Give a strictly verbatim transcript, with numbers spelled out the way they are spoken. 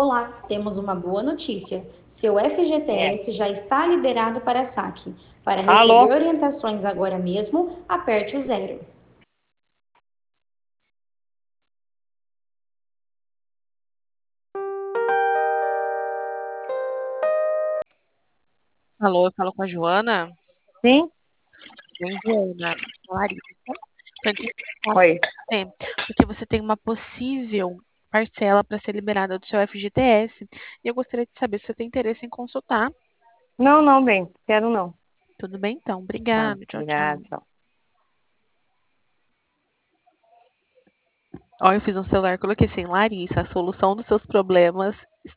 Olá, temos uma boa notícia. Seu É. F G T S já está liberado para saque. Para Alô? receber orientações agora mesmo, aperte o zero. Alô, eu falo com a Joana. Sim? Bem, Joana, Larissa. Tô entrando em contato Oi. com você, porque você tem uma possível parcela para ser liberada do seu F G T S. E eu gostaria de saber se você tem interesse em consultar. Não, não, bem, quero não. Tudo bem, então? Tá, Obrigada. Tchau, obrigada, tchau. tchau. Ó, eu fiz um celular, coloquei assim, Larissa, a solução dos seus problemas